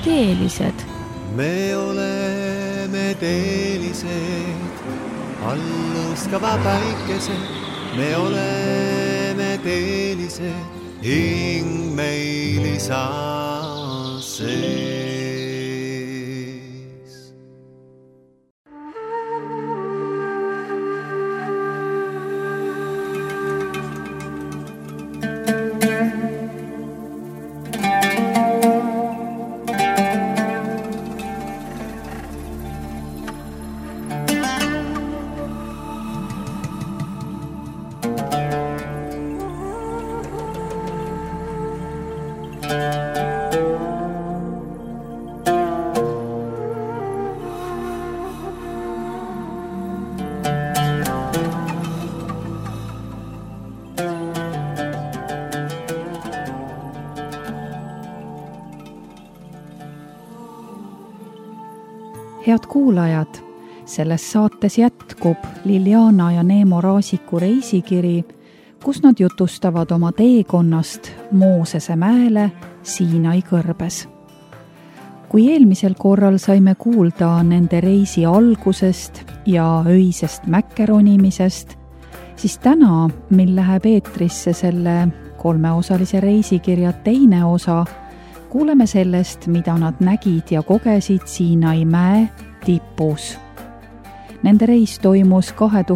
teelised. Me oleme teelised, allõskava päikesed. Me oleme teelised, hing meil isa sees. Head kuulajad, selles saates jätkub Liliana ja Neemo Raasiku reisikiri, kus nad jutustavad oma teekonnast Moosese mäele Siinai kõrbes. Kui eelmisel korral saime kuulda nende reisi algusest ja öisest mäkkeronimisest, siis täna, mil läheb eetrisse selle 3-osalise reisikirja teine osa, kuuleme sellest, mida nad nägid ja kogesid Siinai mäe tipus. Nende reis toimus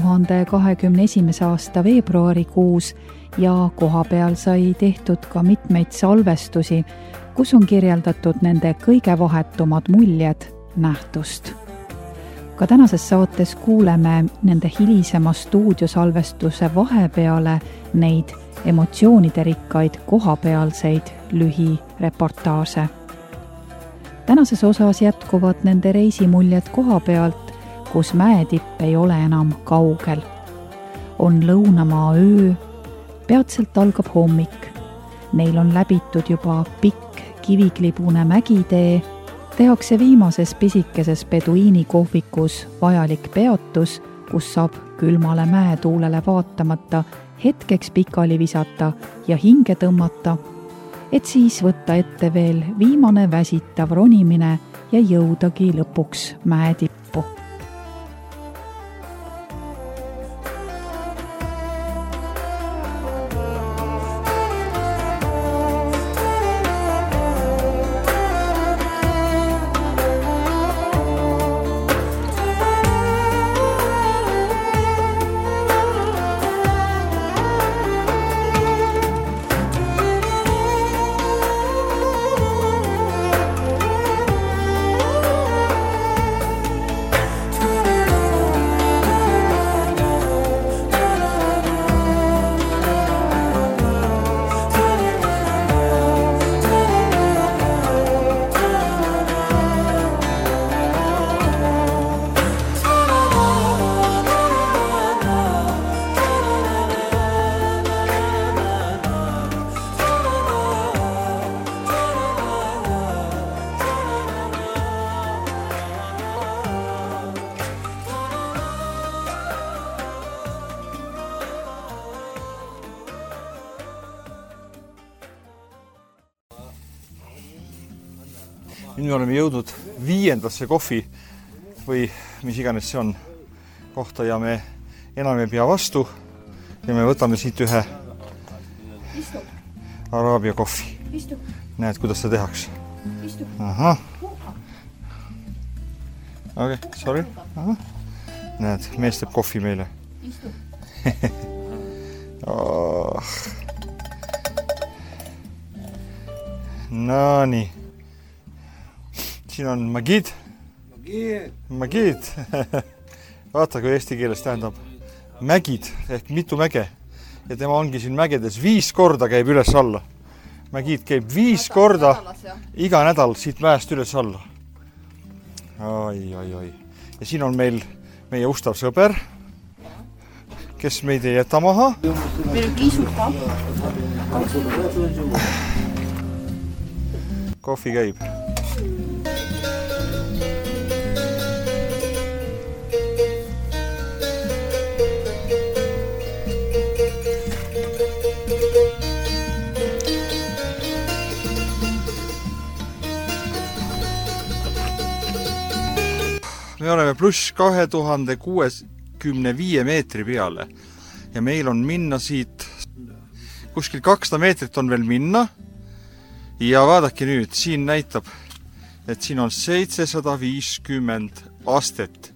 2021. aasta veebruarikuus ja kohapeal sai tehtud ka mitmeid salvestusi, kus on kirjeldatud nende kõige vahetumad muljed nähtust. Ka tänases saates kuuleme nende hilisema stuudiosalvestuse vahepeale neid emotsiooniderikkaid kohapealseid lühireportaase. Tänases osas jätkuvad nende reisimuljed koha pealt, kus mäetipp ei ole enam kaugel. On lõunamaa öö, peatselt algab hommik. Neil on läbitud juba pikk kiviklibune mägitee, tehakse viimases pisikeses beduiini kohvikus vajalik peatus, kus saab külmale mäetuulele vaatamata hetkeks pikali visata ja hinge tõmmata, et siis võtta ette veel viimane väsitav ronimine ja jõudagi lõpuks mäetippu. Nüüd me oleme jõudnud 5. kohvi või mis iganes see on kohta ja me enam ei pea vastu ja me võtame siit ühe araabia kohvi. Näed, kuidas seda tehakse? Aha. Okei, sorry. Aha. Näed, mees teeb kohvi meile. Oh. No nii. Siin on magid. Magid. Vaata, kui eesti keeles tähendab mägid ehk mitu mäge. Ja tema ongi siin mägedes 5 korda käib üles alla. Magid käib 5 korda iga nädal siit mäest üles alla. Oi. Ja siin on meil meie ustav sõber, kes meid ei jäta maha. Meil on kiisud ka. Kohvi käib. me oleme pluss 2065 meetri peale ja meil on minna siit kuskil 200 meetrit on veel minna ja vaadake nüüd, siin näitab, et siin on 750 astet.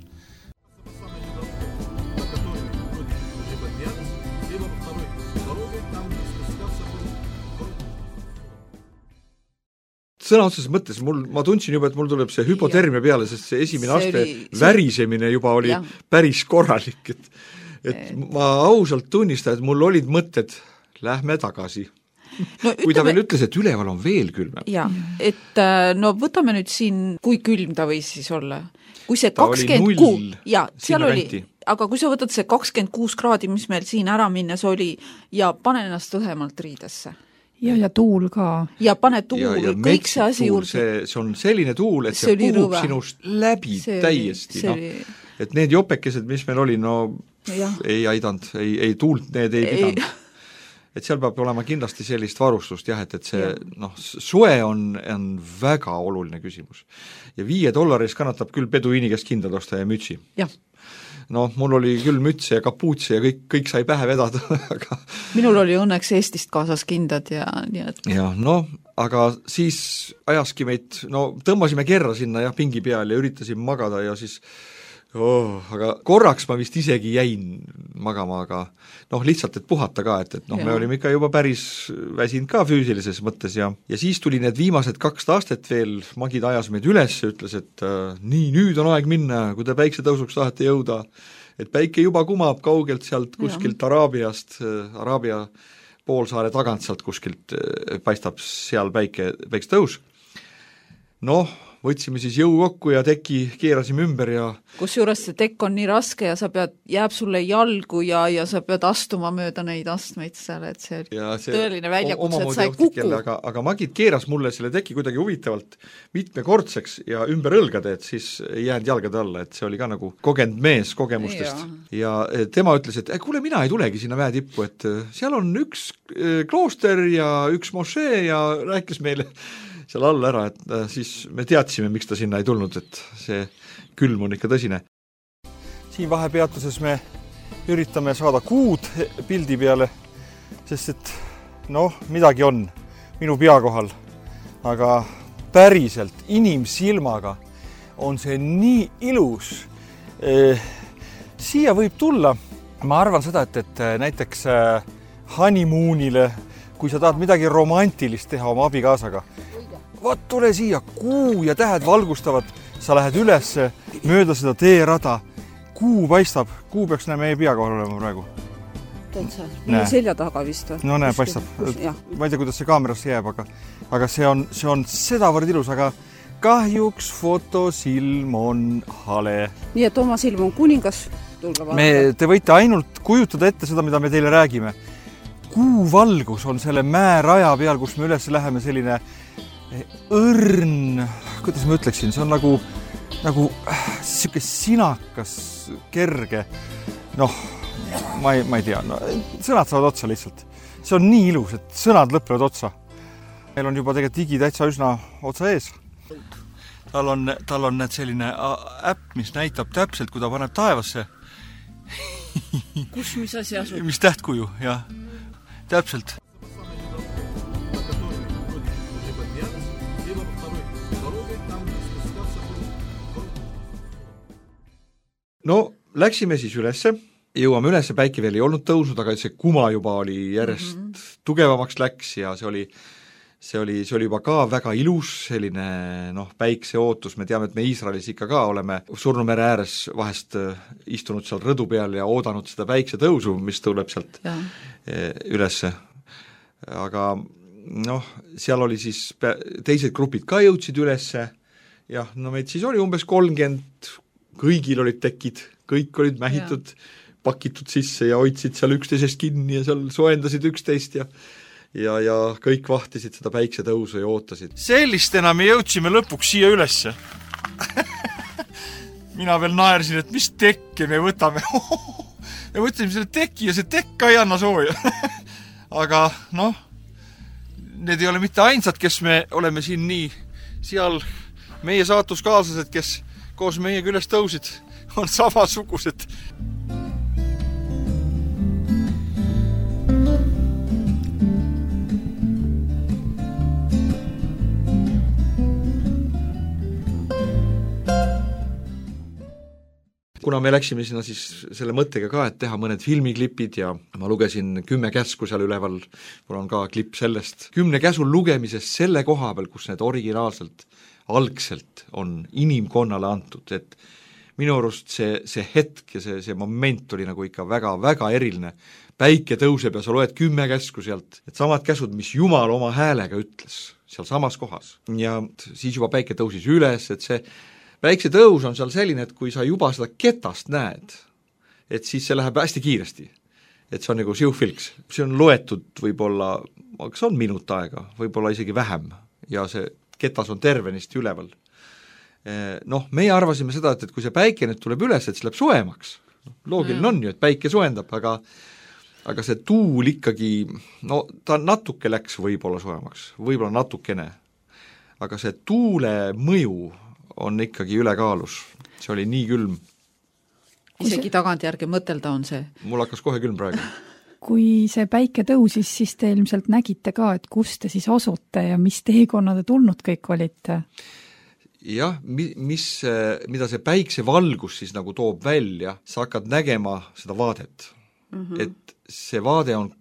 Sõna otseses mõttes ma tundsin juba, et mul tuleb see hypotermia peale, sest see esimene aste värisemine juba oli päris korralik, et ma ausalt tunnistan, et mul olid mõtted, lähme tagasi. No, kui ta veel ütles, et üleval on veel külmem. Ja, et no võtame nüüd siin, kui külm ta võis siis olla. Kui see 26, ja, seal oli, aga kui sa võtad see 26 kraadi, mis meil siin ära minnes oli, ja pane ennast õhemalt riidesse. Ja tuul ka. Ja pane tuul, kõik see asi juurde. See on selline tuul, et see puhub sinust läbi täiesti. No. Et need jopekesed, mis meil oli, no ei aidanud, ei tuult need ei pidanud. Et seal peab olema kindlasti sellist varustust, jah, et see suve on väga oluline küsimus. Ja $5 kannatab küll peduiini, kes kindad osta ja mütsi. Jah. No, mul oli küll mütse ja kapuutse ja kõik sai pähe vedada. Aga... Minul oli õnneks Eestist kaasas kindad ja nii et... Ja, aga siis ajaski meid, tõmbasime kerra sinna pingi peal ja üritasin magada ja siis aga korraks ma vist isegi jäin magama, aga lihtsalt, et puhata ka, et me olime ikka juba päris väsinud ka füüsilises mõttes ja siis tuli need viimased 2 aastat veel, Magid ajas meid üles ja ütles, et nii, nüüd on aeg minna, kui te päiksetõusuks tahate jõuda, et päike juba kumab kaugelt sealt kuskilt Araabiast, Araabia poolsaare tagant sealt kuskilt paistab seal päiksetõus. Võtsime siis jõu kokku ja teki keerasime ümber ja... Kusjuures see tekk on nii raske ja jääb sulle jalgu ja sa pead astuma mööda neid astmeid seal, et see tõeline väljakutse, et sa ei kuku. Aga Magid keeras mulle selle teki kuidagi huvitavalt mitmekordseks ja ümber õlgade, et siis ei jäänud jalgade alla, et see oli ka nagu kogenud mees kogemustest. Ja tema ütles, et kuule, mina ei tulegi sinna mäetippu, et seal on üks klooster ja üks mošee ja rääkis meile seal all ära, et siis me teadsime, miks ta sinna ei tulnud, et see külm on ikka tõsine. Siin vahepeatuses me üritame saada kuud pildi peale, sest et midagi on minu pea kohal, aga päriselt inimsilmaga on see nii ilus. Siia võib tulla, ma arvan seda, et näiteks honeymoonile, kui sa tahad midagi romantilist teha oma abikaasaga, tule siia, kuu ja tähed valgustavad, sa lähed üles mööda seda teerada, kuu paistab, kuu peaks meie pea kohal olema praegu. Täitsa, minu selja taga vist või? No näe, paistab. Ma ei tea, kuidas see kaamerasse jääb, aga see on sedavõrd ilus, aga kahjuks fotosilm on hale. Nii, et oma silm on kuningas? Te võite ainult kujutada ette seda, mida me teile räägime. Kuu valgus on selle mäeraja peal, kus me üles läheme selline õrn, kuidas ma ütleksin, see on nagu siuke sinakas, kerge, ma ei tea, sõnad saavad otsa lihtsalt. See on nii ilus, et sõnad lõppevad otsa. Meil on juba tegelikult digi täitsa üsna otsa ees. Tal on selline äpp, mis näitab täpselt, kui ta paneb taevasse. Kus mis asi asub? Mis tähtkuju, jah. Täpselt. Läksime siis ülesse, jõuame ülesse, päike veel ei olnud tõusnud, aga see kuma juba oli järjest tugevamaks läks ja see oli juba ka väga ilus, selline päikse ootus, me teame, et me Iisraelis ikka ka oleme Surnumere ääres vahest istunud seal rõdu peal ja oodanud seda päikse tõusu, mis tuleb sealt ülesse. Aga seal oli siis teised grupid ka jõudsid ülesse ja meid siis oli umbes 30, kõigil olid tekid, kõik olid mähitud, pakitud sisse ja hoidsid seal üksteisest kinni ja seal soendasid üksteist ja kõik vahtisid seda päiksetõusu ja ootasid. Sellistena me jõudsime lõpuks siia ülesse. Mina veel naersin, et mis tekke me võtame. Me võtsime selle teki ja see tekk ka ei anna sooja. Aga need ei ole mitte ainsad, kes me oleme siin nii seal meie saatuskaaslased, koos meiega üles tõusid, on samasugused. Kuna me läksime sinna siis selle mõttega ka, et teha mõned filmiklipid ja ma lugesin 10 käsku seal üleval, mul on ka klipp sellest, 10 käsu lugemisest selle koha peal, kus need originaalselt, algselt on inimkonnale antud, et minu arust see hetk ja see moment oli nagu ikka väga eriline. Päike tõuseb ja sa loed 10 käsku sealt, et samad käsud, mis Jumal oma häälega ütles seal samas kohas. Ja siis juba päike tõusis üles, et see päikse tõus on seal selline, et kui sa juba seda ketast näed, et siis see läheb hästi kiiresti. Et see on nagu siuhfilks. See on loetud võib-olla, kas on minut aega, võib-olla isegi vähem, ja see ketas on tervenisti üleval. Noh, meie arvasime seda, et kui see päike nüüd tuleb üles, et see läheb soemaks. Loogiline on ju, et päike soendab, aga see tuul ikkagi, no ta natuke läks võib-olla soemaks, võib-olla natukene. Aga see tuule mõju on ikkagi ülekaalus. See oli nii külm. Isegi tagantjärgi mõtelda on see. Mul hakkas kohe külm praegu. Kui see päike tõusis, siis te ilmselt nägite ka, et kus te siis asute ja mis teekonna te tulnud kõik olite? Jah, mida see päikse valgus siis nagu toob välja, sa hakkad nägema seda vaadet. Et see vaade on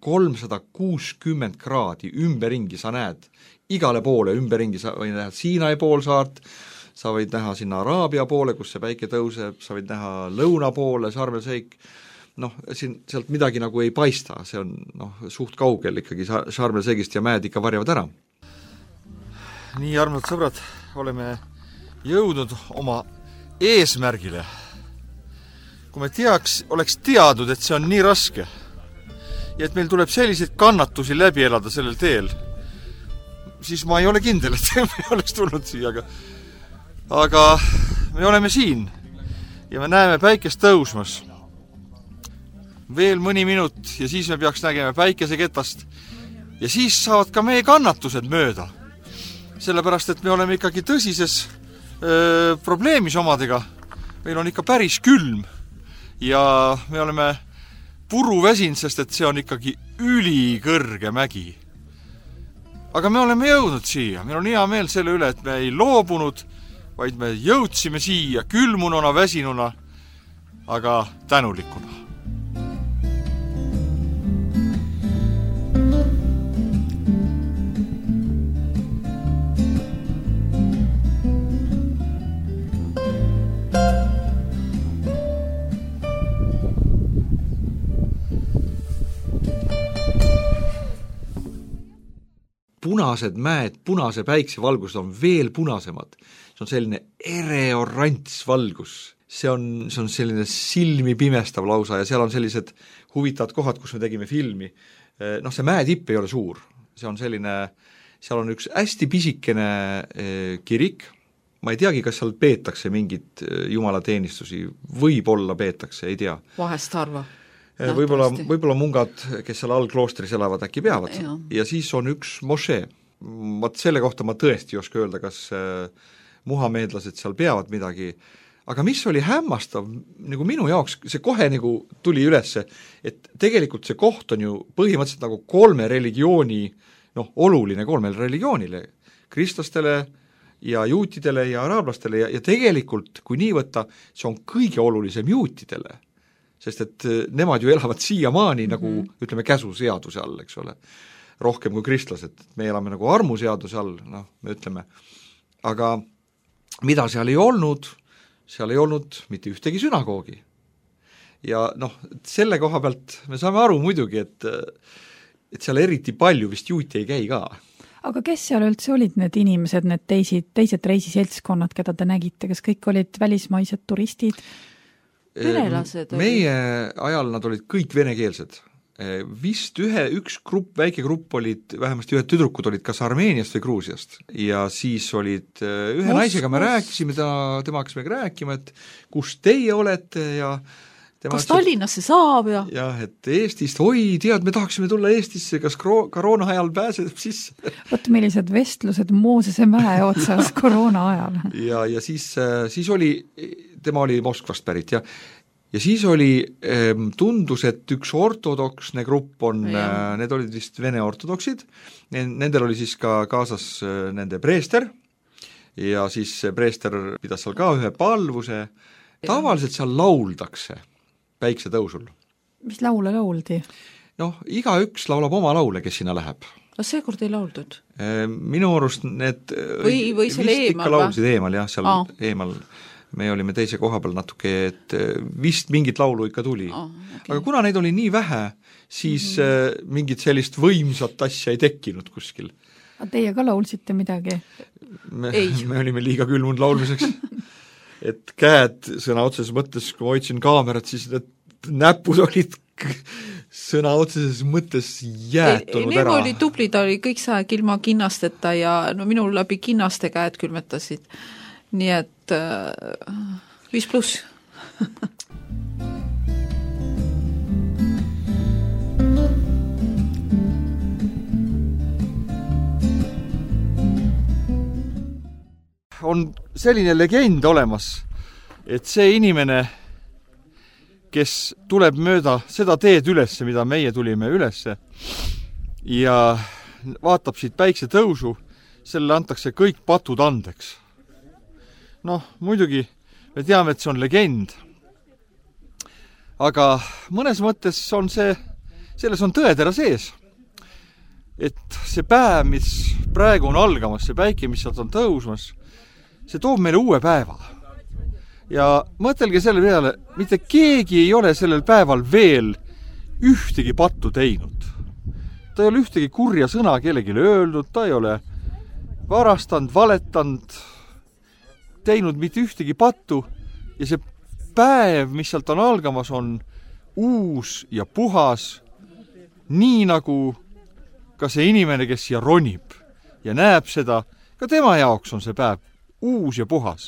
360 kraadi ümberringi, sa näed igale poole ümberringi, sa võid näha Siinai poolsaart, sa võid näha sinna Araabia poole, kus see päike tõuseb, sa võid näha lõuna poole, Sarmelseik, sealt midagi nagu ei paista, see on suht kaugel ikkagi Sarmelseigist ja mäed ikka varjavad ära. Nii, armsad sõbrad, oleme jõudnud oma eesmärgile. Kui me oleks teadnud, et see on nii raske ja et meil tuleb selliseid kannatusi läbi elada sellel teel, siis ma ei ole kindel, et me oleks tulnud siia, aga me oleme siin ja me näeme päikest tõusmas. Veel mõni minut ja siis me peaks nägema päikeseketast ja siis saavad ka meie kannatused mööda. Sellepärast, et me oleme ikkagi tõsises probleemis omadega. Meil on ikka päris külm ja me oleme puru väsinud, sest et see on ikkagi ülikõrge mägi. Aga me oleme jõudnud siia. Meil on hea meel selle üle, et me ei loobunud, vaid me jõudsime siia külmununa, väsinuna, aga tänulikuna. Punased mäed, punase päiksevalgused on veel punasemad. See on selline ereorants valgus. See on selline silmi pimestav lausa ja seal on sellised huvitavad kohad, kus me tegime filmi. See mäetipp ei ole suur. See on selline, seal on üks hästi pisikene kirik. Ma ei teagi, kas seal peetakse mingit jumalateenistusi. Võib-olla peetakse, ei tea. Vahest harva. Võib-olla mungad, kes seal all kloostris elavad, äkki peavad. Ja siis on üks mošee. Selle kohta ma tõesti ei oska öelda, kas muhameedlased seal peavad midagi. Aga mis oli hämmastav, nagu minu jaoks, see kohe nagu tuli ülesse, et tegelikult see koht on ju põhimõtteliselt nagu 3 religiooni, oluline 3 religioonile, kristlastele ja juutidele ja araablastele ja tegelikult, kui nii võtta, see on kõige olulisem juutidele. Sest et nemad ju elavad siiamaani nagu, ütleme, käsuseaduse all, eks ole, rohkem kui kristlased. Me elame nagu armuseaduse all, me ütleme. Aga mida seal ei olnud mitte ühtegi sünagoogi. Ja selle koha pealt me saame aru muidugi, et seal eriti palju vist juuti ei käi ka. Aga kes seal üldse olid need inimesed, need teised reisiseltskonnad, keda te nägite, kas kõik olid välismaised turistid? Venelased meie ajal nad olid kõik venekeelsed. Vist üks grupp, väike grupp olid, vähemasti ühed tüdrukud olid kas Armeeniast või Gruusiast. Ja siis olid ühe naisega me rääkisime, tema hakkas meiega rääkima, et kus teie olete ja kas Tallinnasse saab ja? Jah, et Eestist, tead, me tahaksime tulla Eestisse, kas koroona ajal pääseb sisse? Vot millised vestlused Moosese mäe otsas koroona ajal. Ja siis oli, tema oli Moskvast pärit ja siis oli, tundus, et üks ortodoksne grupp on, need olid vist vene ortodoksid, nendel oli siis ka kaasas nende preester ja siis preester pidas seal ka ühe palvuse. Tavaliselt seal lauldakse päiksetõusul. Mis laule lauldi? Igaüks laulab oma laule, kes sinna läheb. Kas seekord ei lauldud? Minu arust need või seal ikka laulsid eemal, jah, seal eemal. Me olime teise koha peal natuke, et vist mingit laulu ikka tuli. Okay. Aga kuna neid oli nii vähe, siis mingit sellist võimsat asja ei tekkinud kuskil. Teie ka laulsite midagi? Me olime liiga külmunud laulmiseks. Et käed sõna otseses mõttes, kui ma hoidsin kaamerat, siis need näpud olid sõna otseses mõttes jäätunud ära. Neemo oli tubli, ta oli kõik see ilma kinnasteta ja minul läbi kinnaste käed külmetasid. Nii et 5+. On selline legend olemas, et see inimene, kes tuleb mööda seda teed ülesse, mida meie tulime ülesse ja vaatab siit päiksetõusu, selle antakse kõik patud andeks. Muidugi me teame, et see on legend, aga mõnes mõttes on selles on tõetera sees. Et see päev, mis praegu on algamas, see päike, mis sealt on tõusmas, see toob meile uue päeva. Ja mõtelge selle peale, mitte keegi ei ole sellel päeval veel ühtegi pattu teinud. Ta ei ole ühtegi kurja sõna kellelegi öelnud, ta ei ole varastanud, valetanud, teinud mitte ühtegi pattu ja see päev, mis sealt on algamas, on uus ja puhas, nii nagu ka see inimene, kes siia ronib ja näeb seda, ka tema jaoks on see päev uus ja puhas.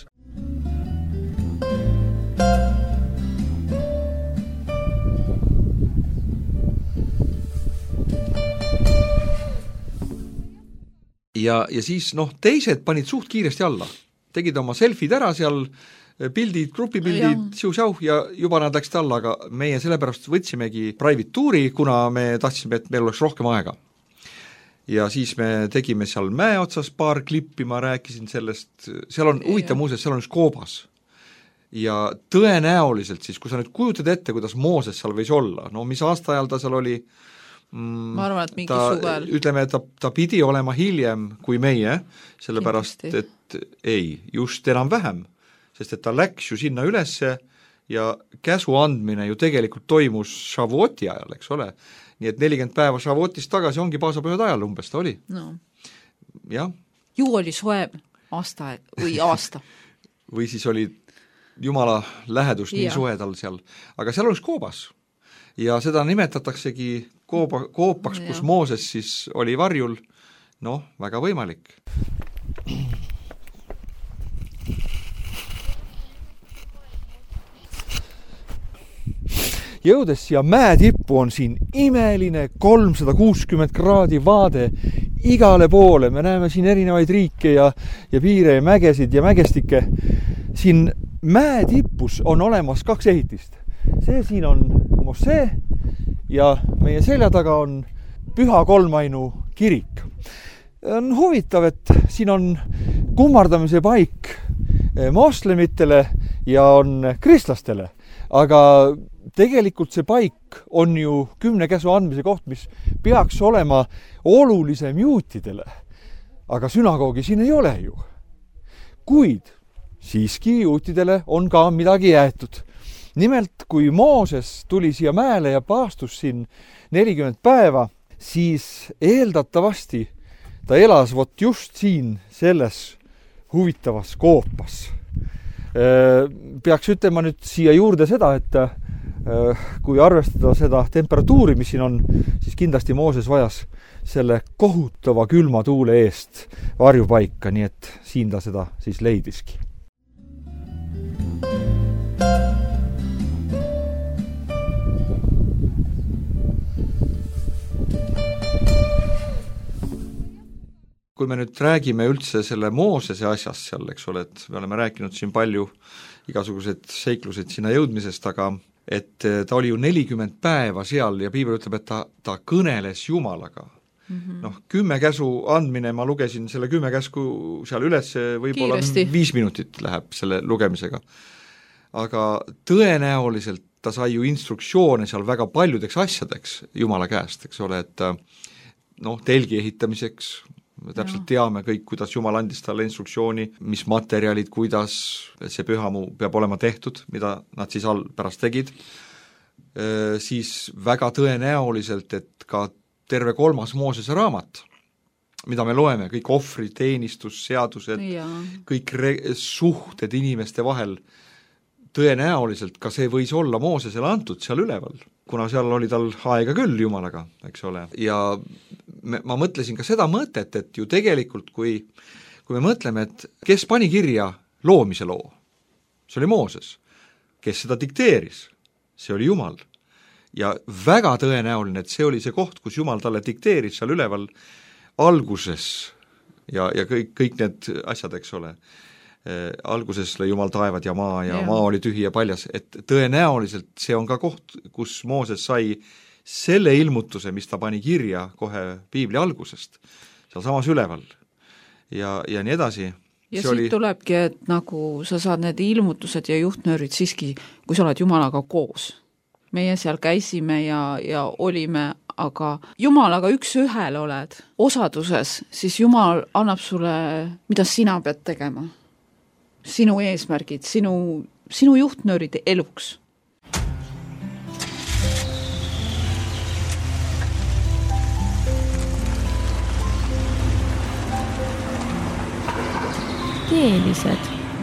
Ja siis teised panid suht kiiresti alla. Tegid oma selfid ära seal, pildid, grupipildid, siu-siau ja juba nad läksid alla, aga meie sellepärast võtsimegi private tuuri, kuna me tahtsime, et meil oleks rohkem aega. Ja siis me tegime seal mäe otsas paar klippi, ma rääkisin sellest, seal on huvitav muuseas, seal on üks koobas. Ja tõenäoliselt siis, kui sa nüüd kujutad ette, kuidas Mooses seal võis olla, mis aasta ajal ta seal oli, ma arvan, et mingi suvel. Ütleme, et ta pidi olema hiljem kui meie, sellepärast, et ei, just enam vähem, sest et ta läks ju sinna ülesse ja käsu andmine ju tegelikult toimus Shavuoti ajal, eks ole. Nii et 40 päeva Shavuotist tagasi ongi paasapühad ajal umbes ta oli. Jah. Ju oli soe aasta või aasta. Või siis oli Jumala lähedus nii soe tal seal. Aga seal oleks koobas. Ja seda nimetataksegi koopaks, kus Mooses siis oli varjul. Väga võimalik. Jõudes siia mäetippu on siin imeline 360 kraadi vaade igale poole. Me näeme siin erinevaid riike ja piire ja mägesid ja mägestikke. Siin mäetipus on olemas 2 ehitist. See siin on mossee ja meie selja taga on Püha Kolmainu kirik. On huvitav, et siin on kummardamise paik moslemitele ja on kristlastele, aga tegelikult see paik on ju 10 käsu andmise koht, mis peaks olema olulisem juutidele. Aga sünagoogi siin ei ole ju. Kuid siiski juutidele on ka midagi jäetud. Nimelt, kui Mooses tuli siia mäele ja paastus siin 40 päeva, siis eeldatavasti ta elas just siin selles huvitavas koopas. Peaks ütlema nüüd siia juurde seda, et kui arvestada seda temperatuuri, mis siin on, siis kindlasti Mooses vajas selle kohutava külma tuule eest varjupaika, nii et siin ta seda siis leidiski. kui me nüüd räägime üldse selle Moosese asjast seal, eks ole, et me oleme rääkinud siin palju igasugused seiklused sinna jõudmisest, aga et ta oli ju 40 päeva seal ja piibel ütleb, et ta kõneles Jumalaga. Noh, 10 käsu andmine, ma lugesin selle 10 käsku seal üles, võib-olla 5 minutit läheb selle lugemisega. Aga tõenäoliselt ta sai ju instruktsioone seal väga paljudeks asjadeks Jumala käest, eks ole, et noh, telgi ehitamiseks, me täpselt teame kõik, kuidas Jumal andis talle instruktsiooni, mis materjalid, kuidas see pühamu peab olema tehtud, mida nad siis pärast tegid, siis väga tõenäoliselt, et ka terve 3. Moosese raamat, mida me loeme, kõik ohvri, teenistus, seadused, kõik suhted inimeste vahel, tõenäoliselt ka see võis olla Moosesele antud seal üleval, kuna seal oli tal aega küll Jumalaga, eks ole, ja ma mõtlesin ka seda mõtet, et ju tegelikult, kui me mõtleme, et kes pani kirja loomise loo, see oli Mooses, kes seda dikteeris, see oli Jumal. Ja väga tõenäoline, et see oli see koht, kus Jumal talle dikteeris seal üleval alguses ja kõik need asjad, eks ole. Alguses lõi Jumal taevad ja maa oli tühi ja paljas, et tõenäoliselt see on ka koht, kus Mooses sai selle ilmutuse, mis ta pani kirja kohe piibli algusest, seal samas üleval ja nii edasi. Ja siit tulebki, et nagu sa saad need ilmutused ja juhtnöörid siiski, kui sa oled Jumalaga koos. Meie seal käisime ja olime, aga Jumalaga üks-ühel oled osaduses, siis Jumal annab sulle, mida sina pead tegema. Sinu eesmärgid, sinu juhtnöörid eluks. Teelised.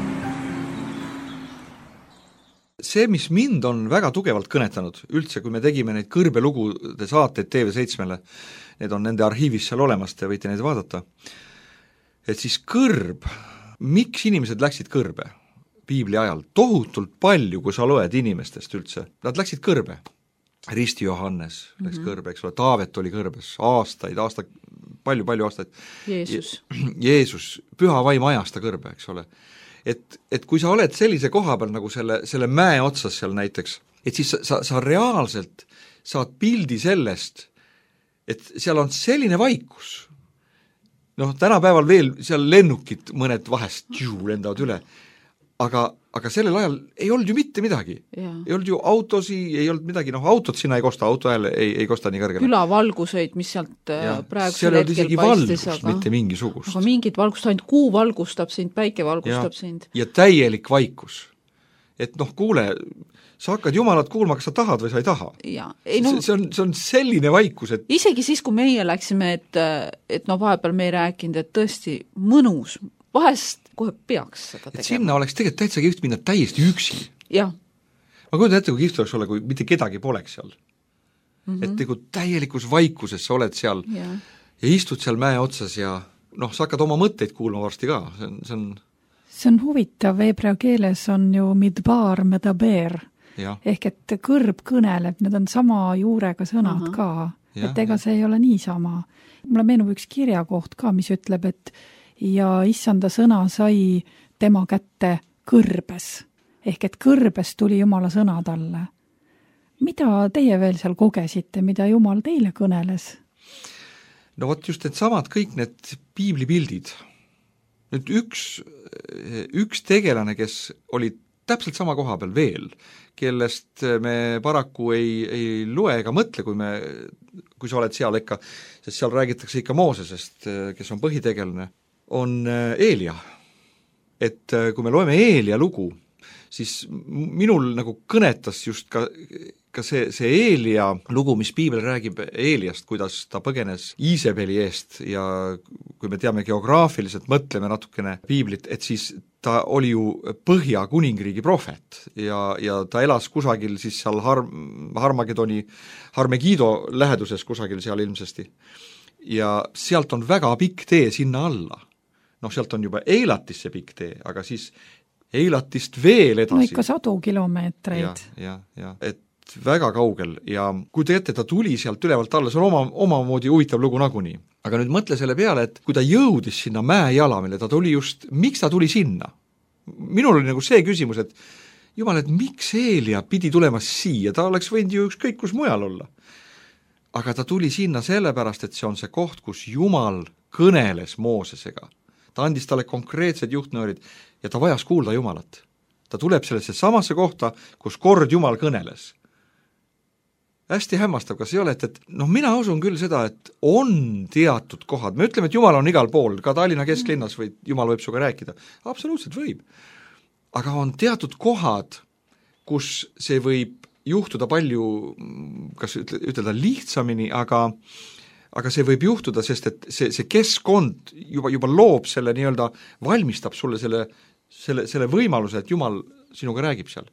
See, mis mind on väga tugevalt kõnetanud, üldse kui me tegime neid kõrbelugude saateid TV7-le, need on nende arhiivis seal olemas, te võite neid vaadata, et siis kõrb, miks inimesed läksid kõrbe piibli ajal? Tohutult palju, kui sa loed inimestest üldse, nad läksid kõrbe. Risti Johannes läks kõrbe, eks ole, Taavet oli kõrbes palju aastaid. Jeesus, püha vaim ajas ta kõrbe, eks ole. Et kui sa oled sellise koha peal nagu selle mäe otsas seal näiteks, et siis sa reaalselt saad pildi sellest, et seal on selline vaikus. Noh, tänapäeval veel seal lennukid mõned vahest lendavad üle, aga sellel ajal ei olnud ju mitte midagi. Ei olnud ju autosi, ei olnud midagi, autot sinna ei kosta, auto hääl ei kosta nii kõrgele. Külavalguseid, mis sealt praegusel hetkel paistis. Valgust, mitte mingisugust. Aga mingit valgust, ainult kuu valgustab sind, päike valgustab sind. Ja täielik vaikus. Et kuule, sa hakkad Jumalat kuulma, kas sa tahad või sa ei taha. See on selline vaikus, et isegi siis, kui meie läksime, et vahepeal me ei rääkinud, et tõesti mõnus, vahest kohe peaks seda tegema. Et sinna oleks tegelikult täitsa kihvt minna täiesti üksi. Jah. Ma kujutan ette, kui kihvt oleks olla, kui mitte kedagi poleks seal. Et täielikus vaikuses sa oled seal ja istud seal mäe otsas ja sa hakkad oma mõtteid kuulma varsti ka. See on huvitav, hebrea keeles on ju midbar, medaber, ehk et kõrb kõneleb, need on sama juurega sõnad ka, et ega see ei ole niisama. Mulle meenub üks kirjakoht ka, mis ütleb, et ja issanda sõna sai tema kätte kõrbes, ehk et kõrbes tuli Jumala sõna talle. Mida teie veel seal kogesite, mida Jumal teile kõneles? No vot just need samad kõik need piiblipildid. Nüüd üks tegelane, kes oli täpselt sama koha peal veel, kellest me paraku ei loe ega mõtle, kui sa oled seal ikka, sest seal räägitakse ikka Moosesest, kes on põhitegelane, on Eelia. Et kui me loeme Eelia lugu, siis minul nagu kõnetas just ka see Eelia lugu, mis piibel räägib Eeliast, kuidas ta põgenes Iisebeli eest ja kui me teame geograafiliselt, mõtleme natukene piiblit, et siis ta oli ju Põhja kuningriigi prohvet ja ta elas kusagil siis seal Harmegido läheduses kusagil seal ilmsesti. Ja sealt on väga pikk tee sinna alla. Sealt on juba Eilatisse pikk tee, aga siis Eilatist veel edasi. Ikka 100 kilomeetreid. Ja, et meist väga kaugel ja kui te ette, ta tuli sealt ülevalt alla, see on omamoodi huvitav lugu nagunii. Aga nüüd mõtle selle peale, et kui ta jõudis sinna mäejala, mille ta tuli just, miks ta tuli sinna? Minul oli nagu see küsimus, et jumal, et miks Eelia pidi tulema siia, ta oleks võinud ju ükskõik kus mujal olla. Aga ta tuli sinna sellepärast, et see on see koht, kus Jumal kõneles Moosesega. Ta andis talle konkreetsed juhtnöörid ja ta vajas kuulda Jumalat. Ta tuleb sellesse samasse kohta, kus kord Jumal kõneles. Hästi hämmastav, kas ei ole, et mina usun küll seda, et on teatud kohad, me ütleme, et Jumal on igal pool, ka Tallinna kesklinnas või Jumal võib suga rääkida, absoluutselt võib. Aga on teatud kohad, kus see võib juhtuda palju, kas ütelda lihtsamini, aga see võib juhtuda, sest et see keskkond juba loob selle nii-öelda, valmistab sulle selle võimaluse, et Jumal sinuga räägib seal.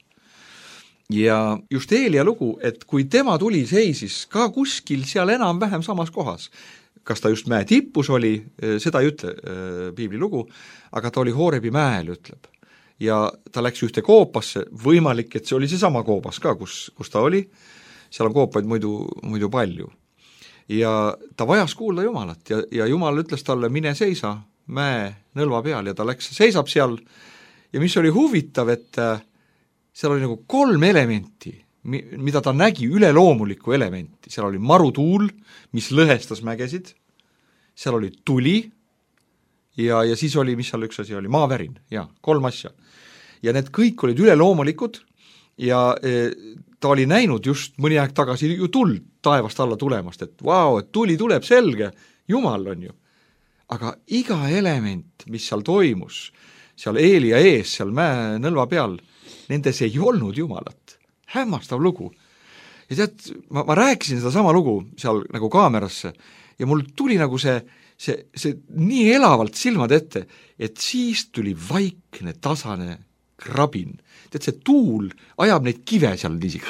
Ja just Eelia lugu, et kui tema tuli seisis ka kuskil seal enam-vähem samas kohas, kas ta just mäe tippus oli, seda ei ütle piibli lugu, aga ta oli Hoorebi mäel, ütleb. Ja ta läks ühte koopasse, võimalik, et see oli see sama koopas ka, kus ta oli, seal on koopaid muidu palju. Ja ta vajas kuulda Jumalat ja Jumal ütles talle, mine seisa mäe nõlva peal ja ta läks, seisab seal ja mis oli huvitav, et seal oli nagu 3 elementi, mida ta nägi, üleloomulikku elementi. Seal oli marutuul, mis lõhestas mägesid, seal oli tuli ja siis oli, mis seal üks asi oli, maavärin, 3 asja. Ja need kõik olid üleloomulikud ja ta oli näinud just mõni aeg tagasi ju tuld taevast alla tulemast, et vau, et tuli tuleb selge, Jumal on ju. Aga iga element, mis seal toimus, seal Eelia ees, seal mäe nõlva peal, nendes ei olnud Jumalat. Hämmastav lugu. Ja tead, ma rääkisin seda sama lugu seal nagu kaamerasse ja mul tuli nagu see nii elavalt silmad ette, et siis tuli vaikne, tasane krabin. Tead, see tuul ajab neid kive seal niisi.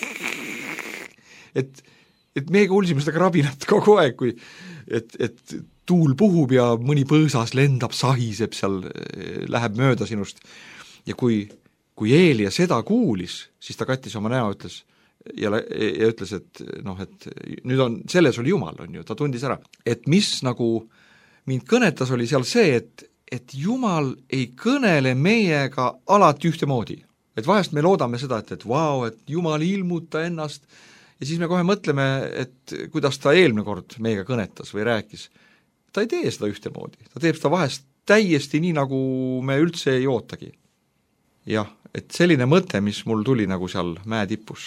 Et me kuulsime seda krabinat kogu aeg, et tuul puhub ja mõni põõsas lendab, sahiseb seal, läheb mööda sinust. Ja kui Eelia seda kuulis, siis ta kattis oma näo, ütles ja ütles, et nüüd on, selles oli Jumal, on ju, ta tundis ära. Et mis nagu mind kõnetas, oli seal see, et Jumal ei kõnele meiega alati ühtemoodi. Et vahest me loodame seda, et vau, et Jumal ilmuta ennast ja siis me kohe mõtleme, et kuidas ta eelmine kord meiega kõnetas või rääkis. Ta ei tee seda ühtemoodi, ta teeb seda vahest täiesti nii, nagu me üldse ei ootagi. Jah, et selline mõte, mis mul tuli nagu seal mäe tipus.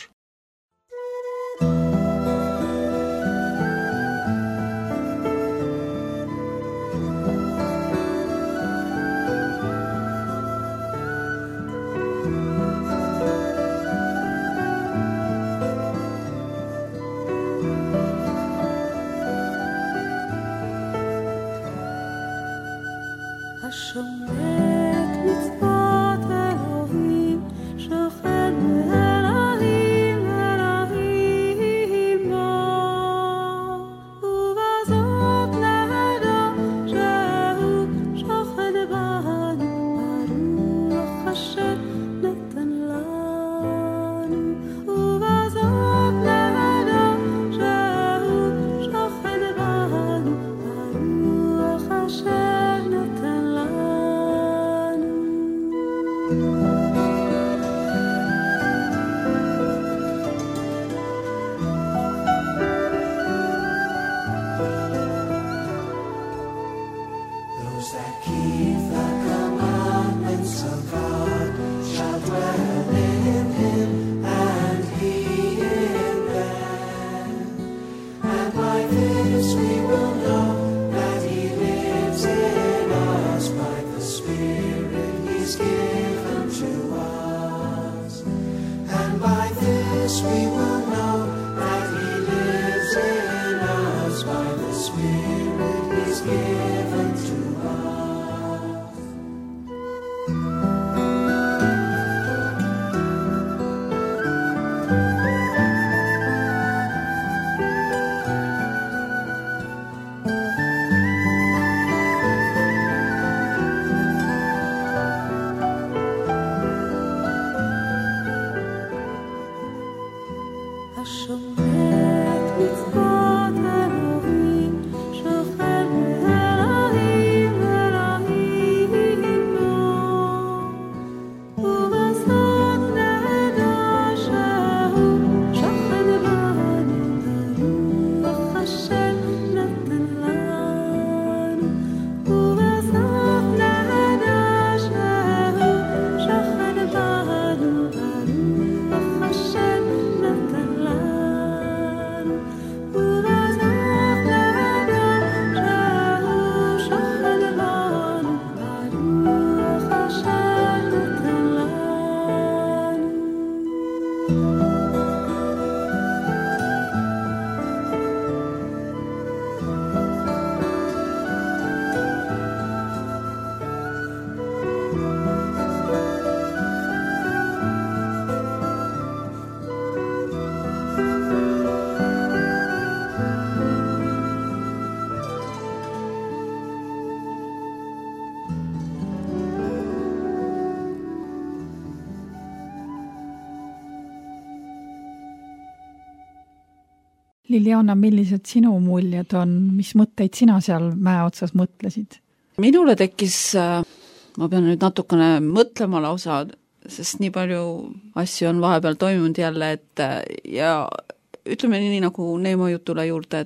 Liliana, millised sinu muljed on, mis mõtteid sina seal mäe otsas mõtlesid? Minule tekkis, ma pean nüüd natukene mõtlema lausa, sest nii palju asju on vahepeal toimunud jälle, ja ütleme nii nagu Neemo jutule juurde,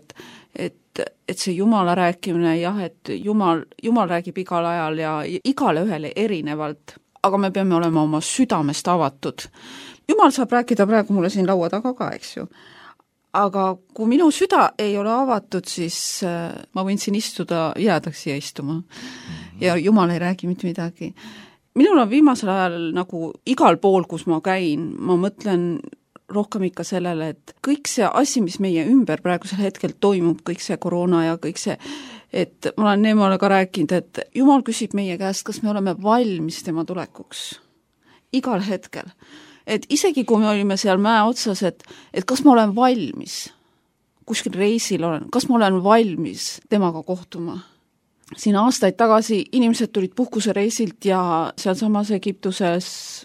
et see Jumala rääkimine, jah, et Jumal räägib igal ajal ja igale ühele erinevalt, aga me peame olema oma südamest avatud. Jumal saab rääkida praegu mulle siin laua taga ka, eks ju. Aga kui minu süda ei ole avatud, siis ma võin siin istuda, jäädaks siia istuma. Ja Jumal ei räägi mitte midagi. Minul on viimasel ajal nagu igal pool, kus ma käin, ma mõtlen rohkem ikka sellele, et kõik see asi, mis meie ümber praegusel hetkel toimub, kõik see koroona ja kõik see, et ma olen Neemole ka rääkinud, et Jumal küsib meie käest, kas me oleme valmis tema tulekuks. Igal hetkel. Et isegi kui me olime seal mäe otsas, et kas ma olen valmis, kuskil reisil olen, kas ma olen valmis temaga kohtuma. Siin aastaid tagasi inimesed tulid puhkusereisilt ja seal samas Egiptuses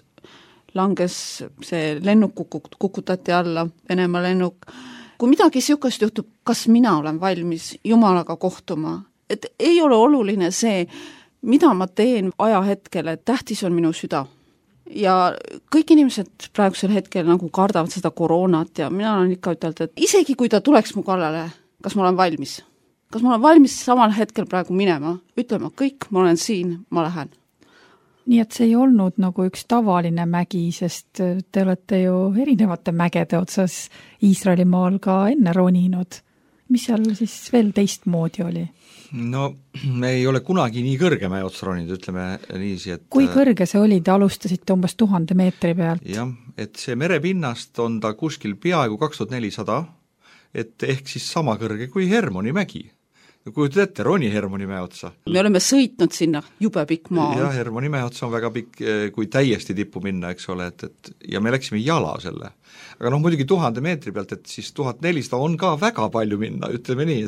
langes see lennuk kukutati alla, Venemaa lennuk. Kui midagi siukest juhtub, kas mina olen valmis Jumalaga kohtuma? Et ei ole oluline see, mida ma teen ajahetkel, et tähtis on minu süda. Ja kõik inimesed praegusel hetkel nagu kardavad seda koroonat ja mina olen ikka ütelnud, et isegi kui ta tuleks mu kallale, kas ma olen valmis? Kas ma olen valmis samal hetkel praegu minema? Ütlema, kõik, ma olen siin, ma lähen. Nii et see ei olnud nagu üks tavaline mägi, sest te olete ju erinevate mägede otsas Iisraelimaal ka enne roninud. Mis seal siis veel teistmoodi oli? No me ei ole kunagi nii kõrge mäe otsa roninud, ütleme niiviisi, et kui kõrge see oli, te alustasite umbes 1000 meetri pealt? Jah, et see merepinnast on ta kuskil peaaegu 2400, et ehk siis sama kõrge kui Hermoni mägi. Kujutad ette, roni Hermoni mäe otsa. Me oleme sõitnud sinna, jube pikk maa. Ja Hermoni mäe otsa on väga pikk, kui täiesti tippu minna, eks ole, ja me läksime jala selle. Aga muidugi 1000 meetri pealt, et siis 1400 on ka väga palju minna, ütleme nii,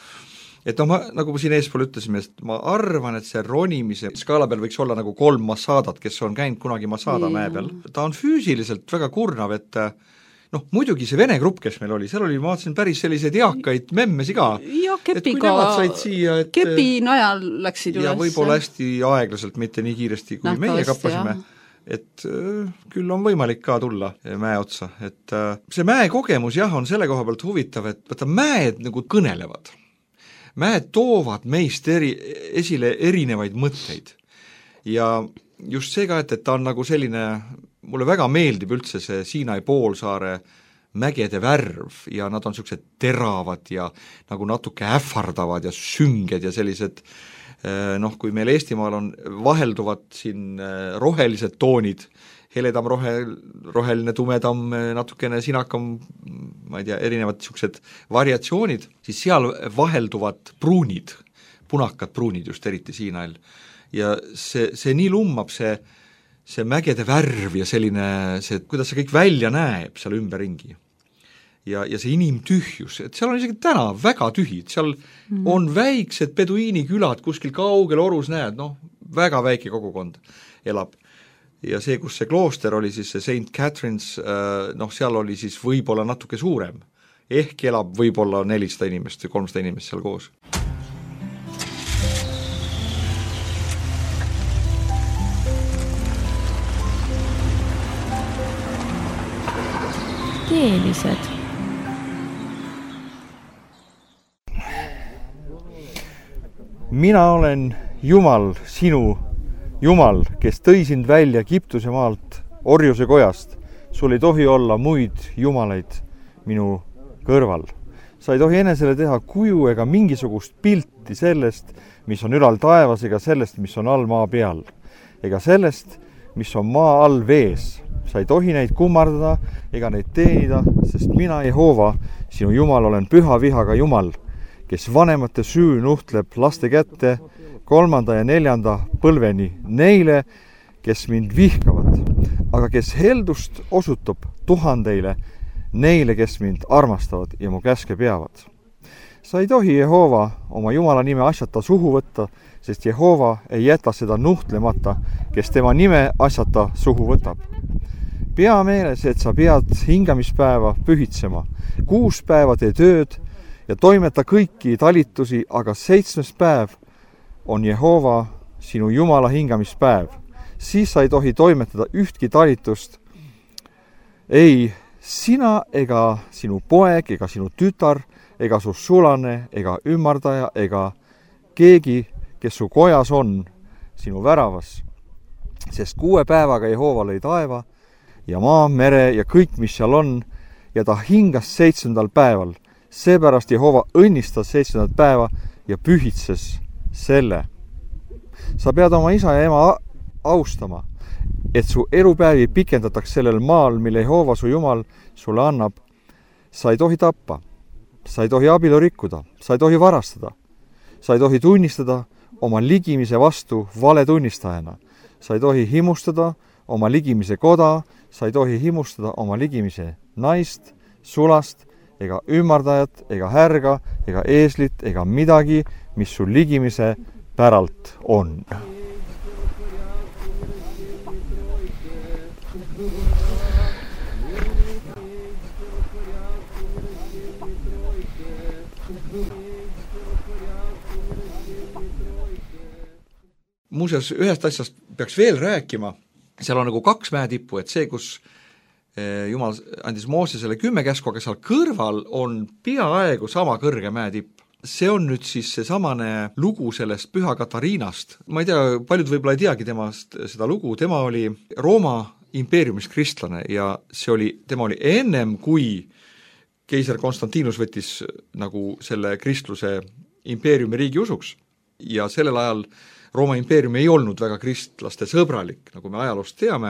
et ma, nagu siin eespool ütlesime, ma arvan, et see ronimise skaala peal võiks olla nagu 3 Masadat, kes on käinud kunagi Masada mäe peal. Ta on füüsiliselt väga kurnav, et muidugi see vene grupp, kes meil oli, seal oli, ma vaatasin päris selliseid eakaid memmesi ka. Ja kepiga, siia, kepi najal läksid üles. Ja võib-olla hästi aeglaselt, mitte nii kiiresti, kui meie kappasime. Et küll on võimalik ka tulla mäe otsa. Et see mäe kogemus jah, on selle koha pealt huvitav, et võtta mäed nagu kõnelevad. Mäed toovad meist esile erinevaid mõtteid. Ja just see ka, et ta on nagu selline, mulle väga meeldib üldse see Siinai poolsaare mägede värv ja nad on sellised teravad ja nagu natuke ähvardavad ja sünged ja sellised, kui meil Eestimaal on vahelduvad siin rohelised toonid, heledam roheline, tumedam, natukene sinakam, ma ei tea, erinevad niisugused variatsioonid, siis seal vahelduvad pruunid, punakad pruunid just eriti Siinail. Ja see nii lummab see mägede värv ja selline, kuidas see kõik välja näeb seal ümberringi. Ja see inimtühjus, et seal on isegi täna väga tühid, seal on väiksed beduiinikülad kuskil kaugel orus näed, väga väike kogukond elab. Ja see, kus see klooster oli, siis see St. Catherine's, seal oli siis võib-olla natuke suurem. Ehk elab võib-olla 400 inimest või 300 inimest seal koos. Keelised. Mina olen Jumal, sinu Jumal, kes tõi sind välja Egiptuse maalt, orjuse kojast. Sul ei tohi olla muid jumalaid minu kõrval. Sa ei tohi enesele teha kuju ega mingisugust pilti sellest, mis on ülal taevas, ega sellest, mis on all maa peal. Ega sellest, mis on maa all vees. Sa ei tohi neid kummardada ega neid teenida, sest mina Jehova, sinu Jumal, olen püha vihaga Jumal, kes vanemate süü nuhtleb laste kätte 3. ja 4. põlveni neile, kes mind vihkavad, aga kes heldust osutab 1000 neile, kes mind armastavad ja mu käske peavad. Sa ei tohi Jehova oma Jumala nime asjata suhu võtta, sest Jehova ei jäta seda nuhtlemata, kes tema nime asjata suhu võtab. pea meeles, et sa pead hingamispäeva pühitsema. 6 päeva tee tööd ja toimeta kõiki talitusi, aga 7. päev on Jehova sinu Jumala hingamispäev. Siis sa ei tohi toimetada ühtki talitust. Ei sina ega sinu poeg ega sinu tütar ega su sulane ega ümardaja ega keegi, kes su kojas on, sinu väravas. Sest 6 päevaga Jehova lõi taeva ja maa, mere ja kõik, mis seal on, ja ta hingas 7. päeval. Seepärast Jehova õnnistas 7. päeva ja pühitses selle. Sa pead oma isa ja ema austama, et su elupäevi pikendataks sellel maal, mille Jehova su Jumal sulle annab. Sa ei tohi tappa, sa ei tohi abielu rikkuda, sa ei tohi varastada, sa ei tohi tunnistada oma ligimise vastu valetunnistajana, sa ei tohi himustada oma ligimise koda, sa ei tohi himustada oma ligimise naist, sulast ega ümardajat ega härga ega eeslit ega midagi, mis sul ligimise päralt on. Muuseas, ühest asjast peaks veel rääkima, seal on nagu 2 mäetippu, et see, kus Jumal andis Moosesele 10 käsku, aga seal kõrval on peaaegu sama kõrge mäetipp. See on nüüd siis see samane lugu sellest Püha Katariinast. Ma ei tea, paljud võib-olla ei teagi temast seda lugu, tema oli Rooma impeeriumis kristlane ja tema oli ennem, kui keiser Konstantinus võttis nagu selle kristluse impeeriumi riigi usuks ja sellel ajal Rooma impeerium ei olnud väga kristlaste sõbralik, nagu me ajaloost teame,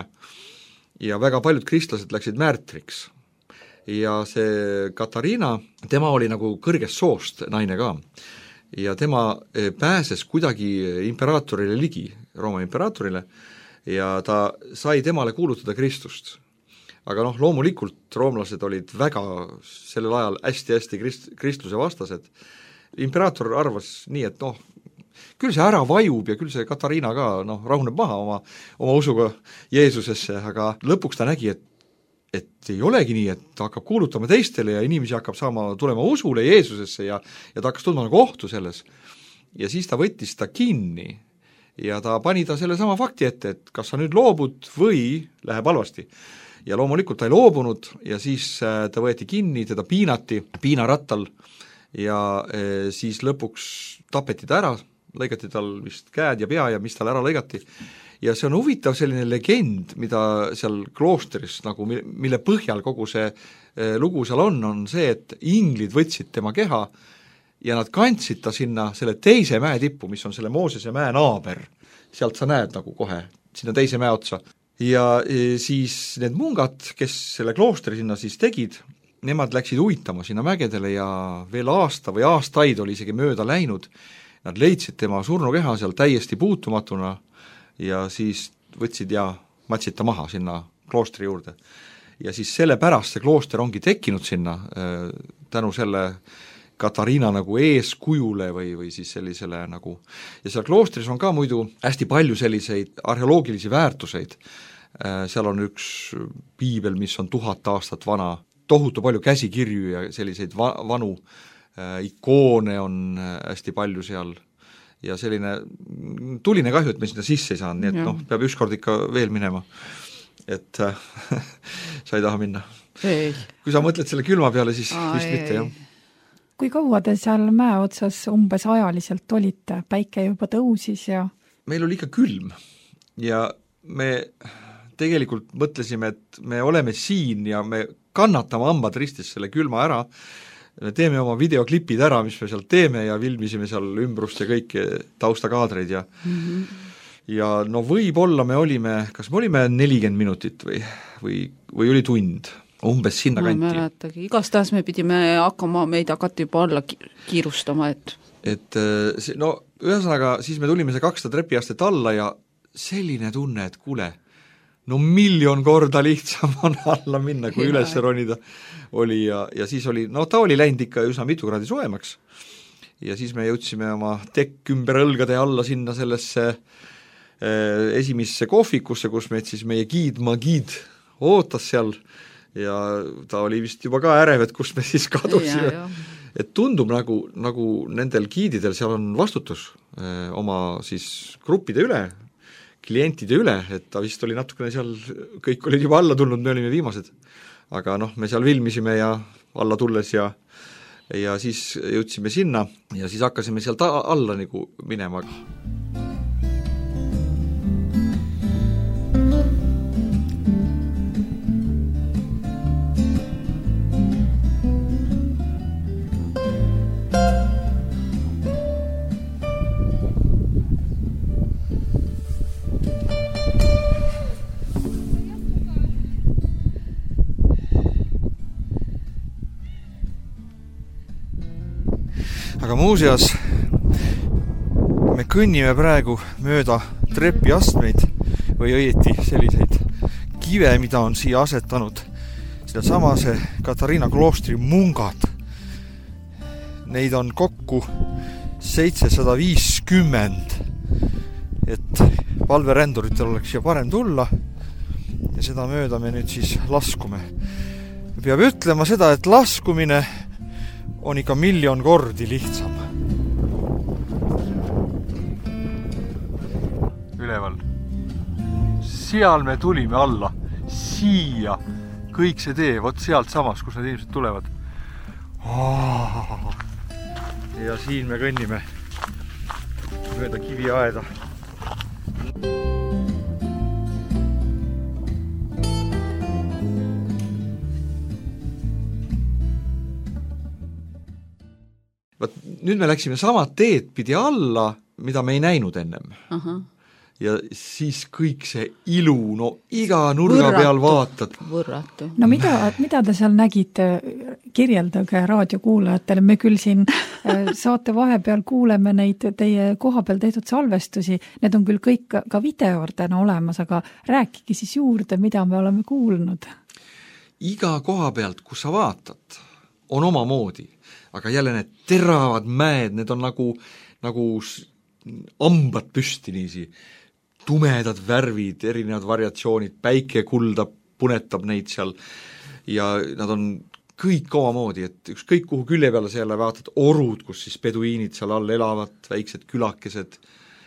ja väga paljud kristlased läksid märtriks. Ja see Katariina, tema oli nagu kõrgest soost naine ka. Ja tema pääses kuidagi imperaatorile ligi, Rooma imperaatorile, ja ta sai temale kuulutada Kristust. Aga loomulikult roomlased olid väga sellel ajal hästi-hästi kristluse vastased. Imperaator arvas nii, et küll see ära vajub ja küll see Katariina ka rahuneb maha oma usuga Jeesusesse, aga lõpuks ta nägi, et ei olegi nii, et ta hakkab kuulutama teistele ja inimesi hakkab tulema usule Jeesusesse ja ta hakkas tundma nagu ohtu selles. Ja siis ta võttis ta kinni ja ta pani ta selle sama fakti ette, et kas sa nüüd loobud või läheb halvasti. Ja loomulikult ta ei loobunud ja siis ta võeti kinni, teda piinati piinarattal ja siis lõpuks tapeti ta ära, lõigati tal vist käed ja pea ja mis tal ära lõigati. Ja see on huvitav selline legend, mida seal kloostris, nagu mille põhjal kogu see lugu seal on see, et inglid võtsid tema keha ja nad kandsid ta sinna selle teise mäe tippu, mis on selle Moosese mäe naaber. Sealt sa näed nagu kohe, sinna teise mäe otsa. Ja siis need mungad, kes selle kloostri sinna siis tegid, nemad läksid uitama sinna mägedele ja veel aasta või aastaid oli isegi mööda läinud. Nad leidsid tema surnukeha seal täiesti puutumatuna ja siis võtsid ja matsid ta maha sinna kloostri juurde. Ja siis selle pärast see klooster ongi tekkinud sinna tänu selle Katariina nagu eeskujule või siis sellisele nagu, ja seal kloostris on ka muidu hästi palju selliseid arheoloogilisi väärtuseid. Seal on üks piibel, mis on 1000 aastat vana, tohutu palju käsikirju ja selliseid vanu ikoone on hästi palju seal ja selline tuline kahju, et me sinna sisse ei saanud, nii et peab ükskord ikka veel minema, et sa ei taha minna. Kui sa mõtled selle külma peale, siis vist mitte, jah. Kui kaua te seal mäe otsas umbes ajaliselt olite? Päike juba tõusis ja... Meil oli ikka külm ja me tegelikult mõtlesime, et me oleme siin ja me kannatame hambad ristis selle külma ära, me teeme oma videoklipid ära, mis me seal teeme ja filmisime seal ümbrust ja kõiki taustakaadreid ja ja võib-olla me olime, kas me olime 40 minutit või oli tund, umbes sinna kanti. Ma ei mäletagi, igastahes me pidime hakkama, meid hakati juba alla kiirustama, et ühesõnaga, siis me tulime see 200 trepiastet alla ja selline tunne, et kuule, 1,000,000 korda lihtsam on alla minna, kui üles ronida oli ja siis oli, ta oli läinud ikka üsna mitu kraadi soemaks ja siis me jõudsime oma tekk ümber õlgade alla sinna sellesse esimisse kohvikusse, kus meid siis meie giid ootas seal ja ta oli vist juba ka ärev, et kus me siis kadusime. Et tundub nagu nendel giididel seal on vastutus oma siis gruppide üle, klientide üle, et ta vist oli natukene seal, kõik olid juba alla tulnud, me olime viimased. Aga me seal filmisime ja alla tulles ja siis jõudsime sinna ja siis hakkasime sealt alla nagu minema. Aga muuseas, me kõnnime praegu mööda trepiastmeid või õieti selliseid kive, mida on siia asetanud sealsamase Katariina kloostri mungad. Neid on kokku 750, et valveränduritel oleks siia parem tulla ja seda mööda me nüüd siis laskume. Peab ütlema seda, et laskumine on ikka 1,000,000 kordi lihtsam. Üleval. Seal me tulime alla. Siia. Kõik see tee, vot sealt samas, kus need inimesed tulevad. Ja siin me kõnnime mööda kiviaeda. Nüüd me läksime samad teed pidi alla, mida me ei näinud ennem. Ja siis kõik see ilu, iga nurga peal vaatad. Võrratu. No mida te seal nägite? Kirjeldage raadiokuulajatele. Me küll siin saate vahepeal kuuleme neid teie koha peal tehtud salvestusi. Need on küll kõik ka videordena olemas, aga rääkige siis juurde, mida me oleme kuulnud. Iga koha pealt, kus sa vaatad, on oma moodi. Aga jälle need teravad mäed, need on nagu ambad püsti niisi, tumedad värvid, erinevad variatsioonid, päike kulda punetab neid seal ja nad on kõik omamoodi, et ükskõik kuhu külje peale sa jälle vaatad, orud, kus siis peduiinid seal all elavad, väiksed külakesed,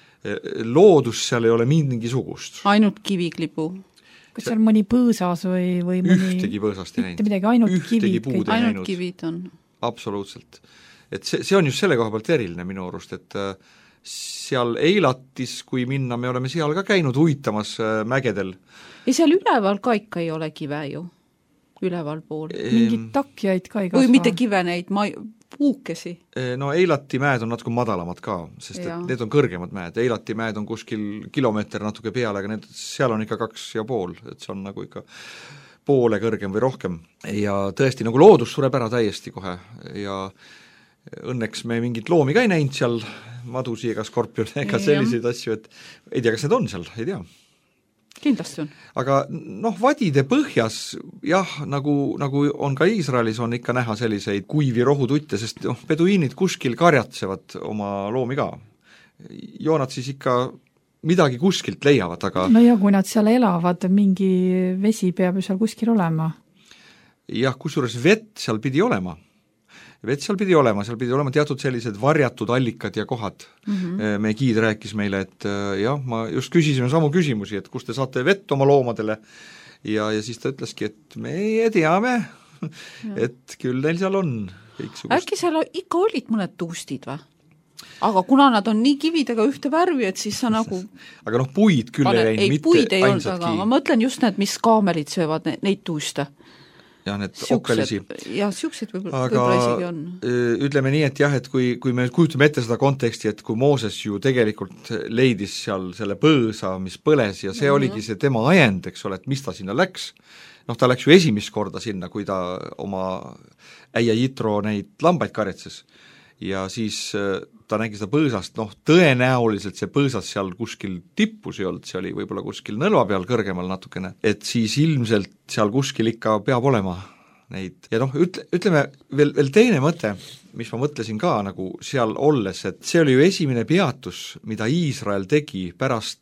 loodus seal ei ole mingisugust. Ainult kiviklipu. Kas seal mõni põõsas või mõni... Ühtegi põõsast ei näinud. Midagi, ainult Ühtegi kivid. Ainult kivid on. Absoluutselt. Et see on just selle koha pealt eriline minu arust, et seal Eilatis, kui minna, me oleme seal ka käinud huitamas mägedel. Ja seal üleval ka ikka ei ole kive ju, üleval pool. Mingid takjaid ka ei kasva. Või mitte kive neid, puukesi. No Eilati mäed on natuke madalamad ka, sest et need on kõrgemad mäed. Eilati mäed on kuskil kilomeeter natuke peale, aga seal on ikka 2,5, et see on nagu ikka poole kõrgem või rohkem ja tõesti nagu loodus sureb ära täiesti kohe ja õnneks me mingit loomi ka ei näinud seal, madusi ega skorpion ega selliseid asju, et ei tea, kas need on seal, ei tea. Kindlasti on. Aga vadide põhjas, jah, nagu on ka Iisraelis on ikka näha selliseid kuivi rohututte, sest peduiinid kuskil karjatsevad oma loomi ka. Joonad siis ikka midagi kuskilt leiavad, aga... No ja kui nad seal elavad, mingi vesi peab ju seal kuskil olema. Jah, kusjuures vett seal pidi olema. Seal pidi olema teatud sellised varjatud allikad ja kohad. Meie giid rääkis meile, et jah, ma just küsisime samu küsimusi, et kus te saate vett oma loomadele ja siis ta ütleski, et meie teame, et küll neil seal on kõiksugust. Äkki seal ikka olid mõned tuustid või? Aga kuna nad on nii kividega ühte värvi, et siis sa nagu... Aga puid küll ei läinud, mitte puid ei olnud, aga ma mõtlen just need, mis kaamelid söövad neid tuuste. Ja need okkalisi. Ja siuksed võib-olla isegi on. Ütleme nii, et jah, et kui me kujutame ette seda konteksti, et kui Mooses ju tegelikult leidis seal selle põõsa, mis põles ja see oligi see tema ajend, eks ole, et mis ta sinna läks. Ta läks ju esimest korda sinna, kui ta oma äia Jitro neid lambaid karetses. Ja siis ta nägi seda põõsast, tõenäoliselt see põõsas seal kuskil tippus ei olnud, see oli võib-olla kuskil nõlva peal kõrgemal natukene, et siis ilmselt seal kuskil ikka peab olema neid. Ja ütleme veel teine mõte, mis ma mõtlesin ka nagu seal olles, et see oli ju esimene peatus, mida Iisrael tegi pärast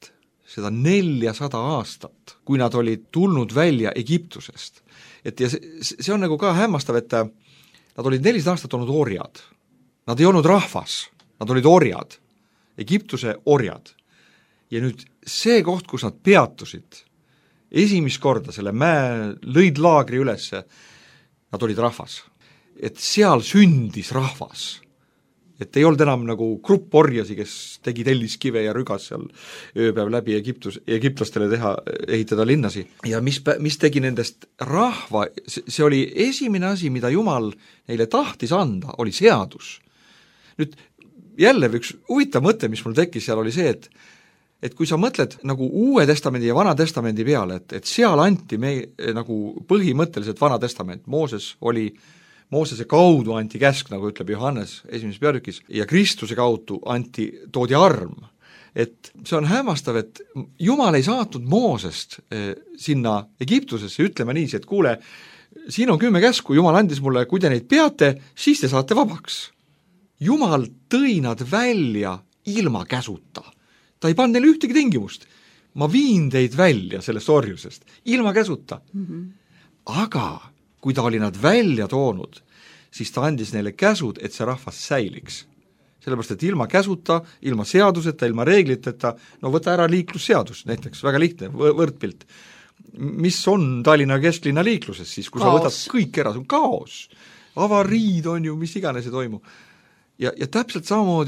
seda 400 aastat, kui nad olid tulnud välja Egiptusest. Et ja see on nagu ka hämmastav, et nad olid 400 aastat olnud orjad. Nad ei olnud rahvas, nad olid orjad, Egiptuse orjad. Ja nüüd see koht, kus nad peatusid, esimest korda selle mäe lõid laagri ülesse, nad olid rahvas. Et seal sündis rahvas. Et ei olnud enam nagu grupp orjasi, kes tegi telliskive ja rügas seal ööpäev läbi egiptlastele ehitada linnasi. Ja mis tegi nendest rahva, see oli esimene asi, mida Jumal neile tahtis anda, oli seadus. Nüüd jälle üks huvitav mõte, mis mul tekkis seal, oli see, et kui sa mõtled nagu Uue Testamendi ja Vana Testamendi peale, et seal anti nagu põhimõtteliselt Vana Testament, Moosese kaudu anti käsk, nagu ütleb Johannes esimeses peatükis, ja Kristuse kaudu toodi arm. Et see on hämmastav, et Jumal ei saatnud Moosest sinna Egiptusesse ütlema niiviisi, et kuule, siin on 10 käsku, Jumal andis mulle, kui te neid peate, siis te saate vabaks. Jumal tõi nad välja ilma käsuta. Ta ei pannud neile ühtegi tingimust. Ma viin teid välja sellest orjusest, ilma käsuta. Aga kui ta oli nad välja toonud, siis ta andis neile käsud, et see rahvas säiliks. Sellepärast, et ilma käsuta, ilma seaduseta, ilma reegliteta, no võta ära liiklusseadus näiteks, väga lihtne, võrdpilt. Mis on Tallinna kesklinna liikluses siis, kui sa võtad kõik ära, see on kaos. Avariid on ju, mis iganes ei toimu. Ja täpselt samamoodi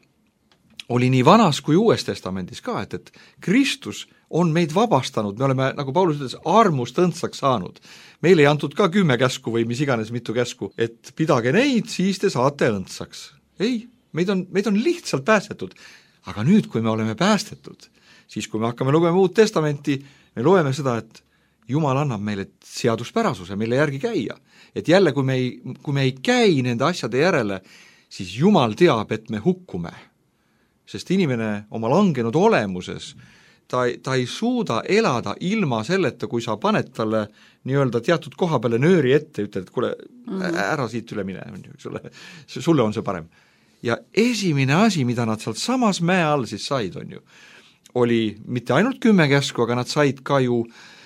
oli nii Vanas kui Uues Testamendis ka, et Kristus on meid vabastanud, me oleme, nagu Paulus ütles, armust õndsaks saanud. Meile ei antud ka 10 käsku või mis iganes mitu käsku, et pidage neid, siis te saate õndsaks. Ei, meid on lihtsalt päästetud. Aga nüüd, kui me oleme päästetud, siis kui me hakkame lugema Uut Testamenti, me loeme seda, et Jumal annab meile seaduspärasuse, mille järgi käia. Et jälle, kui me ei käi nende asjade järele, siis Jumal teab, et me hukkume. Sest inimene oma langenud olemuses, ta ei suuda elada ilma selleta, kui sa paned talle nii-öelda teatud koha peale nööri ette, ütled, et kuule, ära siit üle mine, sulle on see parem. Ja esimene asi, mida nad sealt samas mäe all siis said, oli mitte ainult 10 käsku, aga nad said ka ju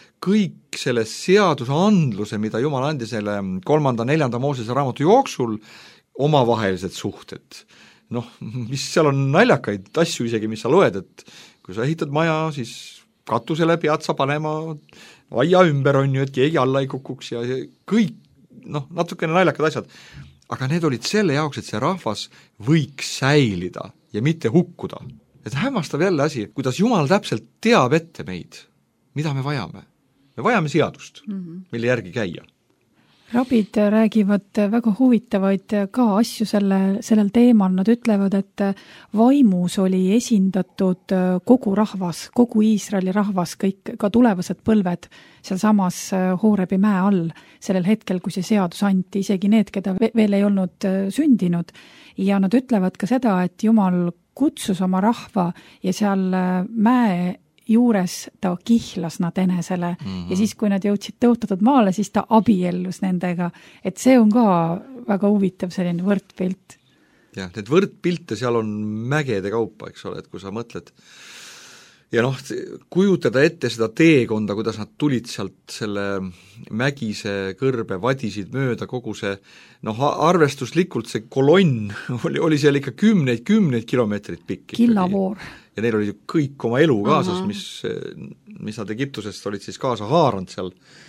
kõik selle seadusandluse, mida Jumal andis selle 3.-4. Moosese raamatu jooksul, omavahelised suhted. Noh, mis seal on naljakaid asju isegi, mis sa loed, et kui sa ehitad maja, siis katusele pead sa panema aia ümber on ju, et keegi alla ei kukuks ja kõik, natukene naljakad asjad. Aga need olid selle jaoks, et see rahvas võiks säilida ja mitte hukkuda. Et hämmastav jälle asi, kuidas Jumal täpselt teab ette meid, mida me vajame. Me vajame seadust, mille järgi käia. Rabid räägivad väga huvitavaid ka asju sellel teemal. Nad ütlevad, et vaimus oli esindatud kogu rahvas, kogu Iisraeli rahvas, kõik ka tulevased põlved seal samas Hoorebi mäe all sellel hetkel, kui see seadus anti, isegi need, keda veel ei olnud sündinud. Ja nad ütlevad ka seda, et Jumal kutsus oma rahva ja seal mäe juures ta kihlas nad enesele ja siis, kui nad jõudsid tõotatud maale, siis ta abiellus nendega. Et see on ka väga huvitav selline võrdpilt. Jah, need võrdpilte seal on mägede kaupa, eks ole, et kui sa mõtled ja kujutada ette seda teekonda, kuidas nad tulid sealt selle mägise kõrbe, vadisid mööda kogu see, arvestuslikult see kolonn oli seal ikka kümneid kilomeetrit pikk. Killavoor. Ja neil oli kõik oma elu kaasas, mis nad Egiptusest olid siis kaasa haaranud seal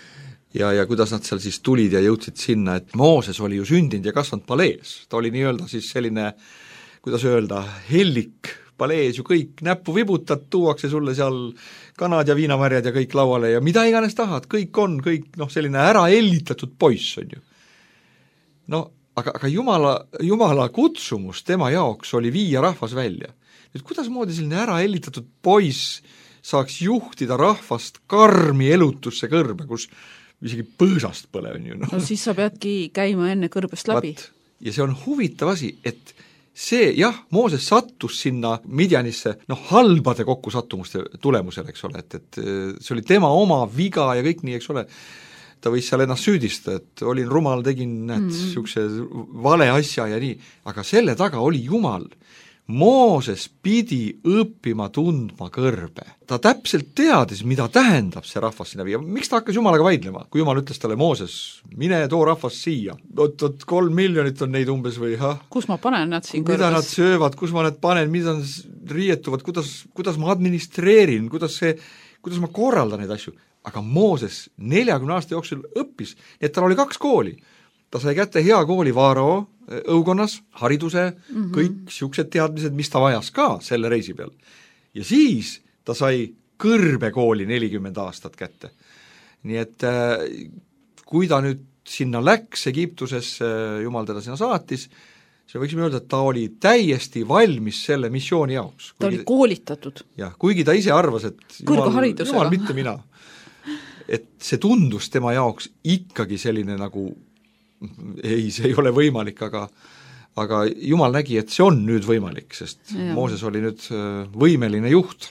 ja kuidas nad seal siis tulid ja jõudsid sinna, et Mooses oli ju sündinud ja kasvanud palees. Ta oli nii-öelda siis selline, kuidas öelda, hellik palees ju kõik näppu vibutad, tuuakse sulle seal kanad ja viinamarjad ja kõik lauale ja mida iganes tahad, kõik selline ära ellitatud poiss on ju. Aga Jumala kutsumus tema jaoks oli viia rahvas välja. Nüüd kuidas moodi selline ära ellitatud poiss saaks juhtida rahvast karmi elutusse kõrbe, kus isegi põõsast pole on ju. No siis sa peadki käima enne kõrbest läbi. Ja see on huvitav asi, et see, Mooses sattus sinna Midjanisse, halbade kokkusattumuste tulemusel, eks ole, et see oli tema oma viga ja kõik nii, eks ole, ta võis seal ennast süüdistada, et olin rumal, tegin sihukese vale asja ja nii, aga selle taga oli Jumal, Mooses pidi õppima tundma kõrbe. Ta täpselt teadis, mida tähendab see rahvas sinna viia. Miks ta hakkas Jumalaga vaidlema? Kui Jumal ütles talle, Mooses, mine too rahvas siia. 3 miljonit on neid umbes või kus ma panen nad siin kõrbes? Mida nad söövad, kus ma nad panen, mida nad riietuvad, kuidas ma administreerin, kuidas ma korraldan neid asju. Aga Mooses 40 aasta jooksul õppis, nii et tal oli 2 kooli. Ta sai kätte hea kooli Vaarao õukonnas, hariduse, kõik siuksed teadmised, mis ta vajas ka selle reisi peal. Ja siis ta sai kõrbekooli 40 aastat kätte. Nii et kui ta nüüd sinna läks Egiptusesse, Jumal teda sinna saatis, siis võiksime öelda, et ta oli täiesti valmis selle missiooni jaoks. Ta oli koolitatud. Jah, kuigi ta ise arvas, et Jumal mitte mina. Et see tundus tema jaoks ikkagi selline nagu see ei ole võimalik, aga Jumal nägi, et see on nüüd võimalik, sest Mooses oli nüüd võimeline juht.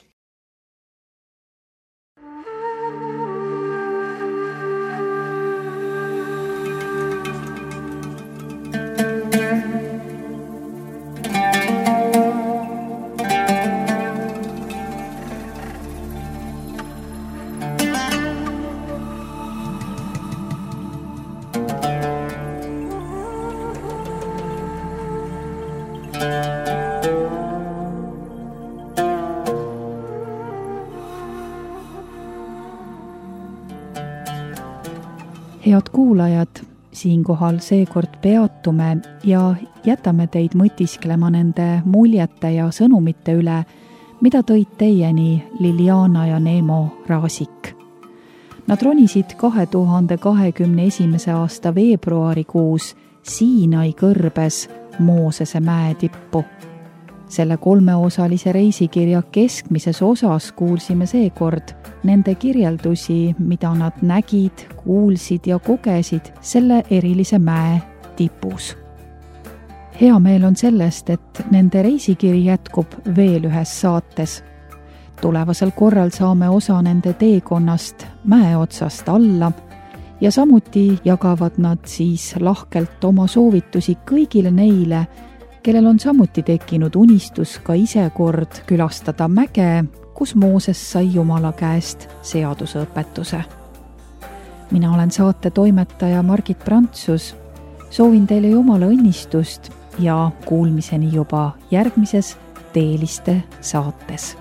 Head kuulajad, siinkohal seekord peatume ja jätame teid mõtisklema nende muljete ja sõnumite üle, mida tõid teieni Liliana ja Neemo Raasik. Nad ronisid 2021. aasta veebruarikuus Siinai kõrbes Moosese mäe tippu. Selle 3-osalise reisikirja keskmises osas kuulsime seekord nende kirjeldusi, mida nad nägid, kuulsid ja kogesid selle erilise mäe tipus. Hea meel on sellest, et nende reisikiri jätkub veel ühes saates. Tulevasel korral saame osa nende teekonnast mäe otsast alla ja samuti jagavad nad siis lahkelt oma soovitusi kõigile neile, kellel on samuti tekkinud unistus ka ise kord külastada mäge, kus Mooses sai Jumala käest seaduseõpetuse. Mina olen saate toimetaja Margit Prantsus. Soovin teile Jumala õnnistust ja kuulmiseni juba järgmises Teeliste saates.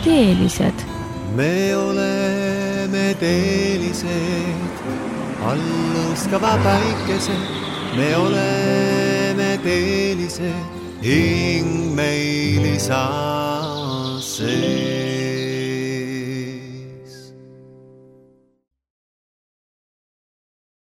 teelised. Me oleme teelised, alluskava päikesed. Me oleme teelised, hing meil isasse.